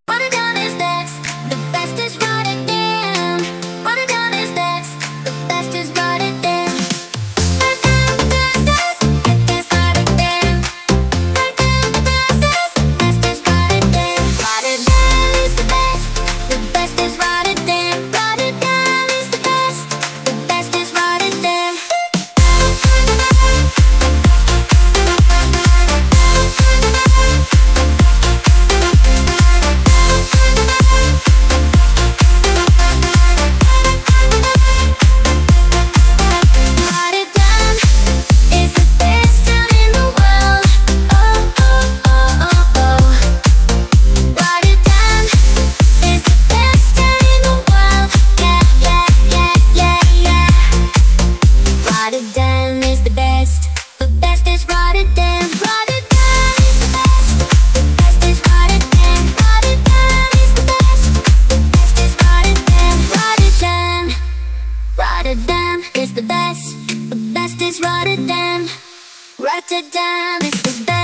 Rotterdam is best, the best is Rotterdam. Rotterdam is best, the best is Rotterdam. Rotterdam is Rotterdam. Rotterdam is Rotterdam. Rotterdam is the best is Rotterdam. Rotterdam is the best is Rotterdam. Rotterdam is the best is Rotterdam. Rotterdam is the best is Rotterdam. Rotterdam is the best is Rotterdam. Rotterdam is the best is Rotterdam. Rotterdam is the best.